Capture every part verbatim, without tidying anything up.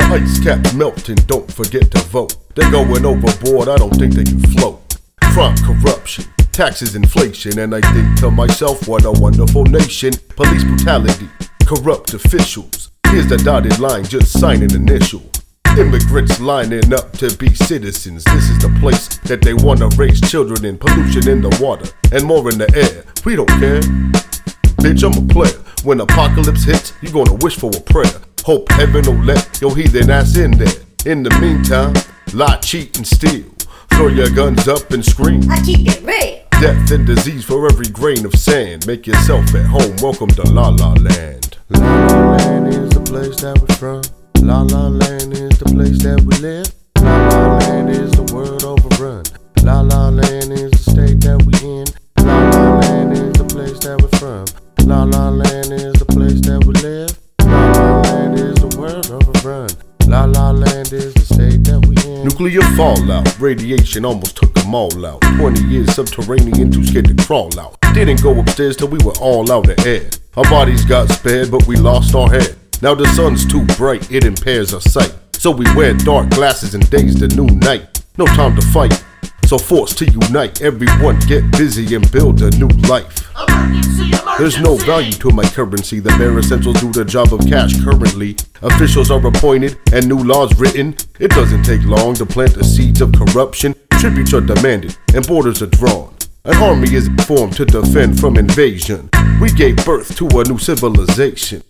Ice caps melting, don't forget to vote. They're going overboard, I don't think they can float. Crime, corruption, taxes, inflation, and I think to myself, what a wonderful nation. Police brutality, corrupt officials. Here's the dotted line, just sign an initial. Immigrants lining up to be citizens. This is the place that they wanna raise children in. Pollution in the water and more in the air. We don't care. Bitch, I'm a player. When apocalypse hits, you gonna wish for a prayer. Hope heaven will let your heathen ass in there. In the meantime, lie, cheat, and steal. Throw your guns up and scream. I keep it real. Death and disease for every grain of sand. Make yourself at home. Welcome to La La Land. La La Land is the place that we're from. La La Land is the place that we live. La La Land is the world overrun. La La Land is the state that we in. La La Land is the place that we're from. La La Land is the place that we live. La La Land is the world overrun. La La Land is the state that we in. Nuclear fallout, radiation almost took them all out. Twenty years subterranean, too scared to crawl out. Didn't go upstairs till we were all out of air. Our bodies got spared, but we lost our head. Now the sun's too bright, it impairs our sight. So we wear dark glasses and days the new night. No time to fight, so forced to unite. Everyone get busy and build a new life. Emergency, emergency. There's no value to my currency. The bare essentials do the job of cash currently. Officials are appointed and new laws written. It doesn't take long to plant the seeds of corruption. Tributes are demanded and borders are drawn. An army is formed to defend from invasion. We gave birth to a new civilization.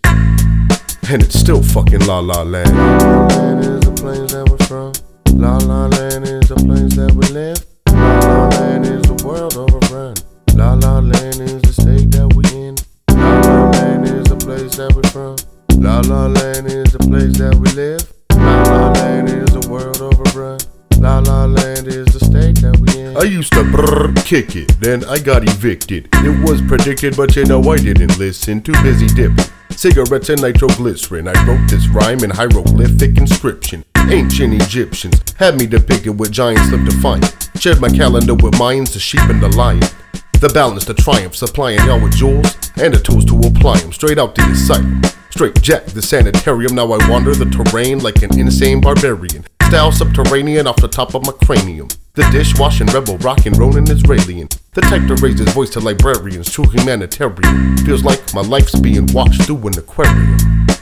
And it's still fucking La La Land. La La Land is the place that we're from. La La Land is the place that we live. La La Land is the world overrun. La La Land is the state that we in. La La Land is the place that we're from. La La Land is the place that we live. La La Land is the world overrun. La La Land is the state that we in. I used to brrr, kick it, then I got evicted. It was predicted, but you know I didn't listen. Too busy dipping cigarettes and nitroglycerin. I wrote this rhyme in hieroglyphic inscription. Ancient Egyptians had me depicted with giants look defiant. Shared my calendar with Mayans, the sheep and the lion. The balance, the triumph, supplying y'all with jewels and the tools to apply them. Straight out the asylum, straight jack the sanitarium. Now I wander the terrain like an insane barbarian. Style subterranean off the top of my cranium. The dishwashing rebel rockin' Ronin Israelian. The type to raise his voice to librarians, true humanitarian. Feels like my life's being watched through an aquarium.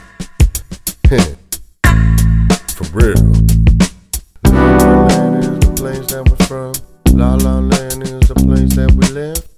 Heh. For real. La La Land is the place that we're from. La La Land is the place that we live.